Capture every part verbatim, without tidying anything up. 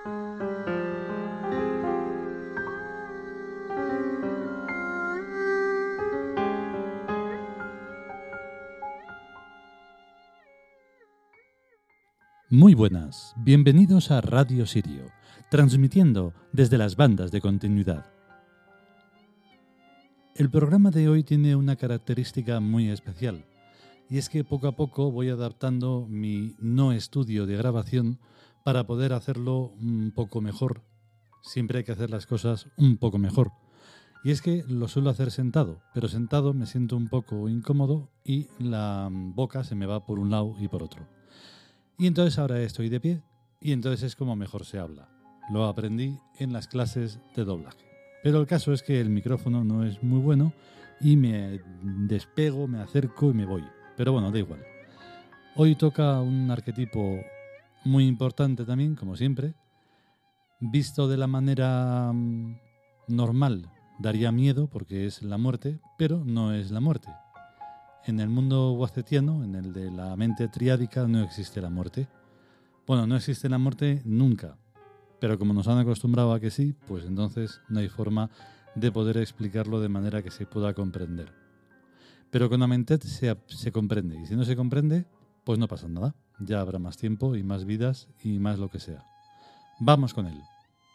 Muy buenas, bienvenidos a Radio Sirio, transmitiendo desde las bandas de continuidad. El programa de hoy tiene una característica muy especial, y es que poco a poco voy adaptando mi no estudio de grabación para poder hacerlo un poco mejor. Siempre hay que hacer las cosas un poco mejor. Y es que lo suelo hacer sentado, pero sentado me siento un poco incómodo y la boca se me va por un lado y por otro. Y entonces ahora estoy de pie y entonces es como mejor se habla. Lo aprendí en las clases de doblaje. Pero el caso es que el micrófono no es muy bueno y me despego, me acerco y me voy. Pero bueno, da igual. Hoy toca un arquetipo muy importante también, como siempre. Visto de la manera normal, daría miedo porque es la muerte, pero no es la muerte. En el mundo huacetiano, en el de la mente triádica, no existe la muerte. Bueno, no existe la muerte nunca, pero como nos han acostumbrado a que sí, pues entonces no hay forma de poder explicarlo de manera que se pueda comprender. Pero con Amentet se, se comprende, y si no se comprende, pues no pasa nada. Ya habrá más tiempo y más vidas y más lo que sea. Vamos con él.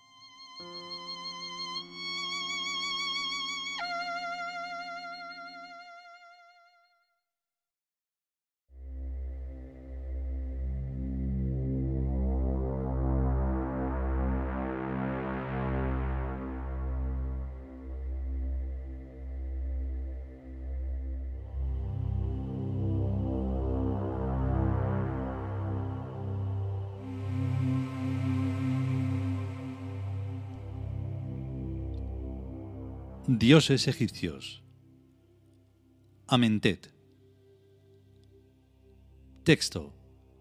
Dioses egipcios. Amentet. Texto.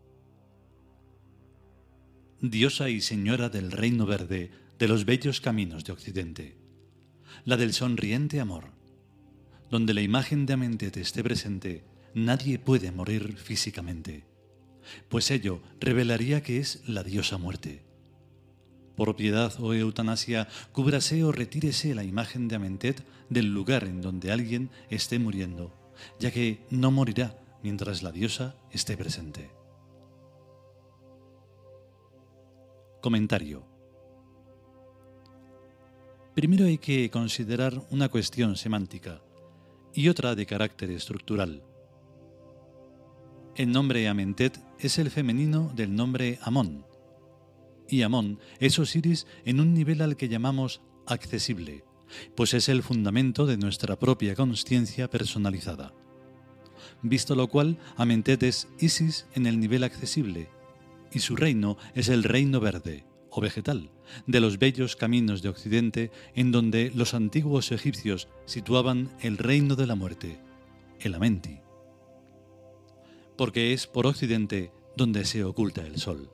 Diosa y señora del reino verde de los bellos caminos de Occidente, la del sonriente amor. Donde la imagen de Amentet esté presente, nadie puede morir físicamente, pues ello revelaría que es la diosa muerte. Por piedad o eutanasia, cúbrase o retírese la imagen de Amentet del lugar en donde alguien esté muriendo, ya que no morirá mientras la diosa esté presente. Comentario. Primero hay que considerar una cuestión semántica y otra de carácter estructural. El nombre Amentet es el femenino del nombre Amón, y Amón es Osiris en un nivel al que llamamos accesible, pues es el fundamento de nuestra propia consciencia personalizada. Visto lo cual, Amentet es Isis en el nivel accesible, y su reino es el reino verde, o vegetal, de los bellos caminos de Occidente, en donde los antiguos egipcios situaban el reino de la muerte, el Amenti. Porque es por Occidente donde se oculta el sol.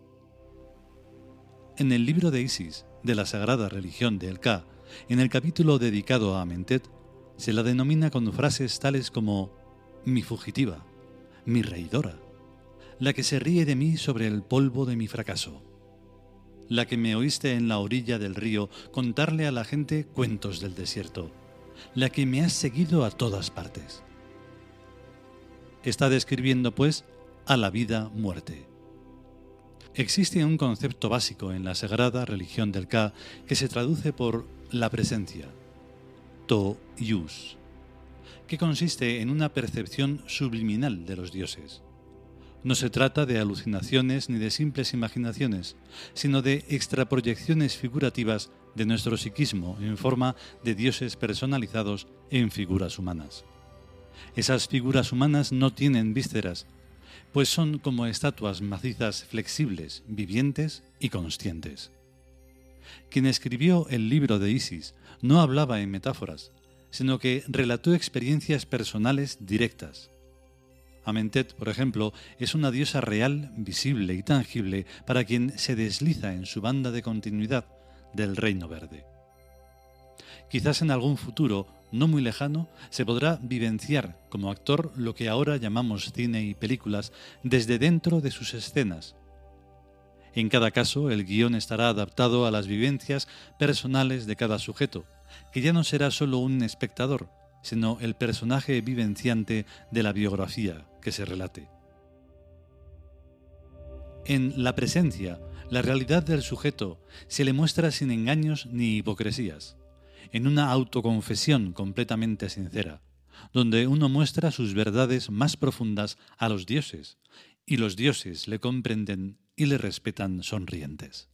En el libro de Isis, de la sagrada religión de El-Ka, en el capítulo dedicado a Amentet, se la denomina con frases tales como mi fugitiva, mi reidora, la que se ríe de mí sobre el polvo de mi fracaso, la que me oíste en la orilla del río contarle a la gente cuentos del desierto, la que me has seguido a todas partes. Está describiendo, pues, a la vida-muerte. Existe un concepto básico en la sagrada religión del Ka que se traduce por la presencia, to-yus, que consiste en una percepción subliminal de los dioses. No se trata de alucinaciones ni de simples imaginaciones, sino de extraproyecciones figurativas de nuestro psiquismo en forma de dioses personalizados en figuras humanas. Esas figuras humanas no tienen vísceras, pues son como estatuas macizas flexibles, vivientes y conscientes. Quien escribió el libro de Isis no hablaba en metáforas, sino que relató experiencias personales directas. Amentet, por ejemplo, es una diosa real, visible y tangible para quien se desliza en su banda de continuidad del Reino Verde. Quizás en algún futuro, no muy lejano, se podrá vivenciar como actor lo que ahora llamamos cine y películas desde dentro de sus escenas. En cada caso, el guión estará adaptado a las vivencias personales de cada sujeto, que ya no será solo un espectador, sino el personaje vivenciante de la biografía que se relate. En La presencia, la realidad del sujeto se le muestra sin engaños ni hipocresías, en una autoconfesión completamente sincera, donde uno muestra sus verdades más profundas a los dioses, y los dioses le comprenden y le respetan sonrientes.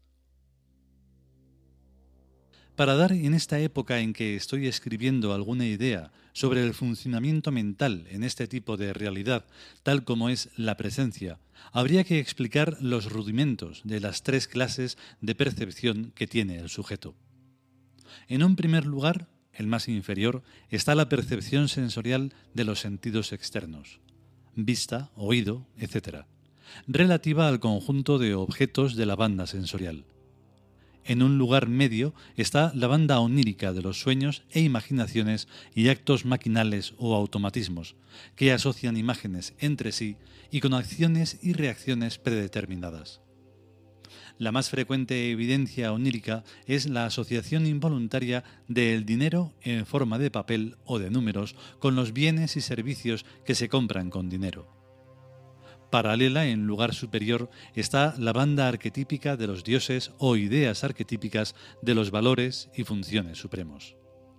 Para dar en esta época en que estoy escribiendo alguna idea sobre el funcionamiento mental en este tipo de realidad, tal como es la presencia, habría que explicar los rudimentos de las tres clases de percepción que tiene el sujeto. En un primer lugar, el más inferior, está la percepción sensorial de los sentidos externos, vista, oído, etcétera, relativa al conjunto de objetos de la banda sensorial. En un lugar medio está la banda onírica de los sueños e imaginaciones y actos maquinales o automatismos, que asocian imágenes entre sí y con acciones y reacciones predeterminadas. La más frecuente evidencia onírica es la asociación involuntaria del dinero en forma de papel o de números con los bienes y servicios que se compran con dinero. Paralela, en lugar superior, está la banda arquetípica de los dioses o ideas arquetípicas de los valores y funciones supremos.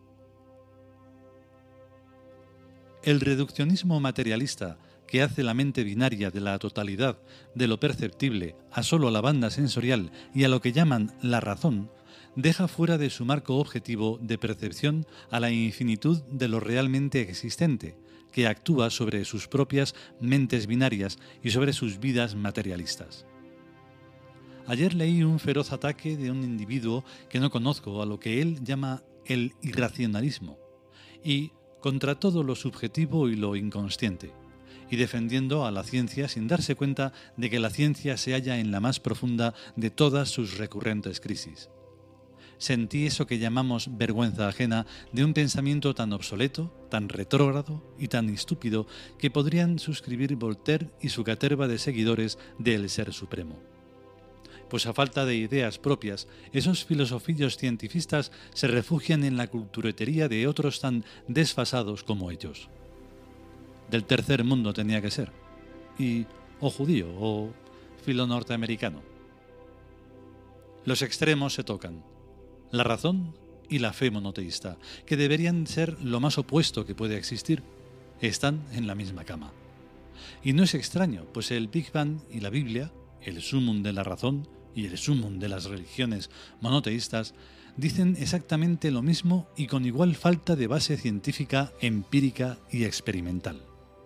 El reduccionismo materialista, que hace la mente binaria de la totalidad de lo perceptible a sólo la banda sensorial y a lo que llaman la razón, deja fuera de su marco objetivo de percepción a la infinitud de lo realmente existente, que actúa sobre sus propias mentes binarias y sobre sus vidas materialistas. Ayer leí un feroz ataque de un individuo que no conozco a lo que él llama el irracionalismo, y contra todo lo subjetivo y lo inconsciente, y defendiendo a la ciencia sin darse cuenta de que la ciencia se halla en la más profunda de todas sus recurrentes crisis. Sentí eso que llamamos vergüenza ajena de un pensamiento tan obsoleto, tan retrógrado y tan estúpido que podrían suscribir Voltaire y su caterva de seguidores del Ser Supremo. Pues a falta de ideas propias, esos filosofillos cientifistas se refugian en la culturetería de otros tan desfasados como ellos. Del tercer mundo tenía que ser, y o judío o filo-norteamericano. Los extremos se tocan. La razón y la fe monoteísta, que deberían ser lo más opuesto que puede existir, están en la misma cama. Y no es extraño, pues el Big Bang y la Biblia, el sumum de la razón y el sumum de las religiones monoteístas, dicen exactamente lo mismo y con igual falta de base científica, empírica y experimental.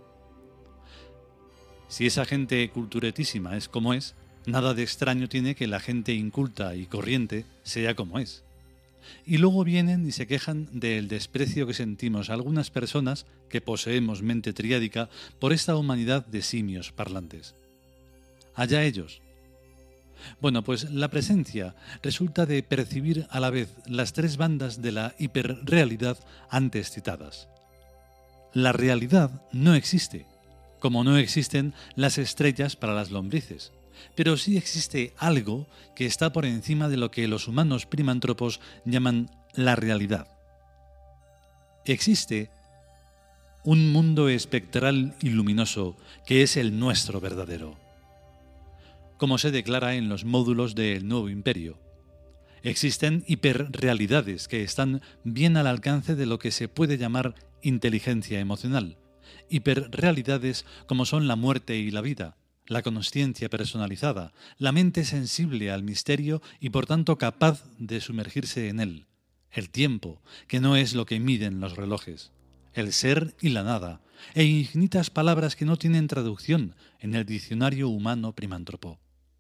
Si esa gente culturetísima es como es, nada de extraño tiene que la gente inculta y corriente sea como es. Y luego vienen y se quejan del desprecio que sentimos algunas personas que poseemos mente triádica por esta humanidad de simios parlantes. Allá ellos. Bueno, pues la presencia resulta de percibir a la vez las tres bandas de la hiperrealidad antes citadas. La realidad no existe, como no existen las estrellas para las lombrices. Pero sí existe algo que está por encima de lo que los humanos primántropos llaman la realidad. Existe un mundo espectral y luminoso que es el nuestro verdadero, como se declara en los módulos del Nuevo Imperio. Existen hiperrealidades que están bien al alcance de lo que se puede llamar inteligencia emocional, hiperrealidades como son la muerte y la vida, la consciencia personalizada, la mente sensible al misterio y por tanto capaz de sumergirse en él, el tiempo, que no es lo que miden los relojes, el ser y la nada, e infinitas palabras que no tienen traducción en el diccionario humano primántropo.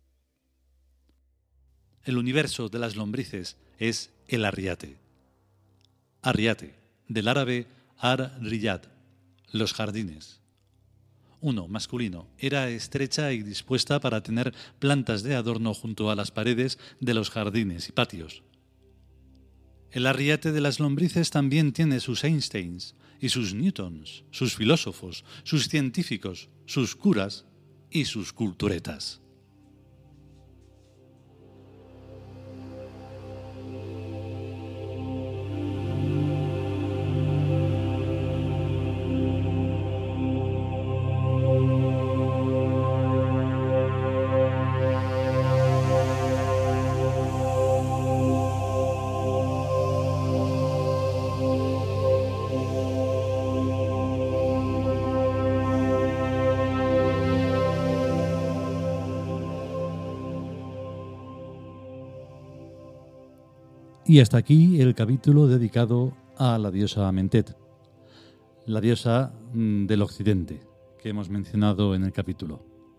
El universo de las lombrices es el arriate. Arriate, del árabe ar-riyat, los jardines. Uno, masculino, era estrecha y dispuesta para tener plantas de adorno junto a las paredes de los jardines y patios. El arriate de las lombrices también tiene sus Einsteins y sus Newtons, sus filósofos, sus científicos, sus curas y sus culturetas. Y hasta aquí el capítulo dedicado a la diosa Amentet, la diosa del occidente que hemos mencionado en el capítulo.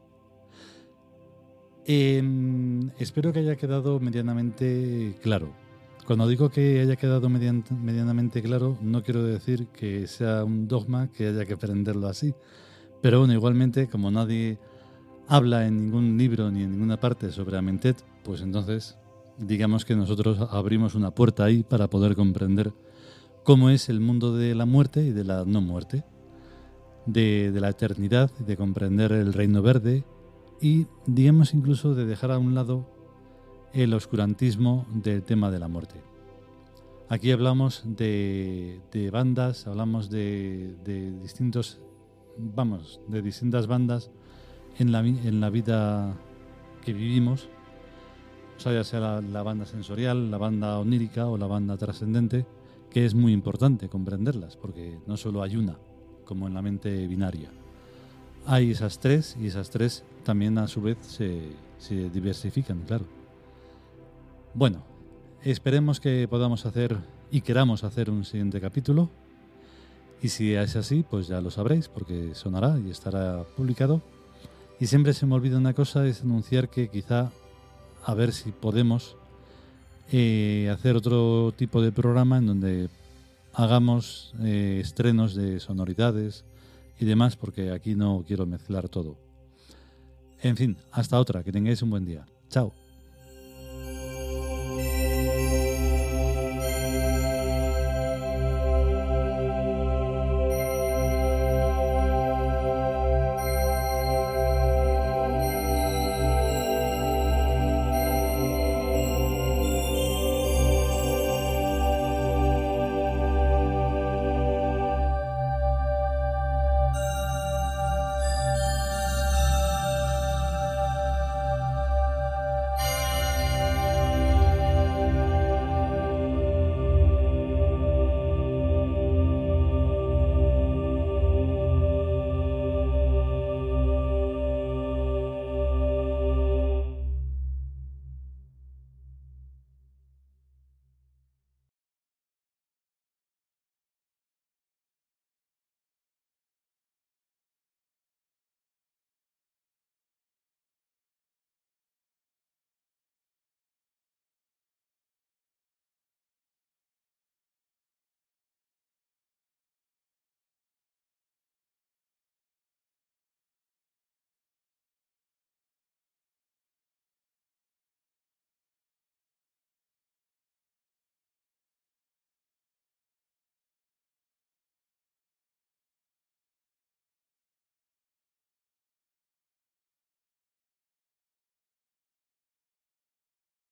Eh, espero que haya quedado medianamente claro. Cuando digo que haya quedado median, medianamente claro, no quiero decir que sea un dogma que haya que aprenderlo así. Pero bueno, igualmente, como nadie habla en ningún libro ni en ninguna parte sobre Amentet, pues entonces digamos que nosotros abrimos una puerta ahí para poder comprender cómo es el mundo de la muerte y de la no muerte, de, de la eternidad, de comprender el reino verde y digamos incluso de dejar a un lado el oscurantismo del tema de la muerte. Aquí hablamos de, de bandas, hablamos de, de distintos, vamos, de distintas bandas en la, en la vida que vivimos, o sea, ya sea la, la banda sensorial, la banda onírica o la banda trascendente, que es muy importante comprenderlas, porque no solo hay una, como en la mente binaria. Hay esas tres y esas tres también a su vez se, se diversifican, claro. Bueno, esperemos que podamos hacer y queramos hacer un siguiente capítulo. Y si es así, pues ya lo sabréis, porque sonará y estará publicado. Y siempre se me olvida una cosa, es anunciar que quizá, a ver si podemos eh, hacer otro tipo de programa en donde hagamos eh, estrenos de sonoridades y demás, porque aquí no quiero mezclar todo. En fin, hasta otra, que tengáis un buen día. Chao.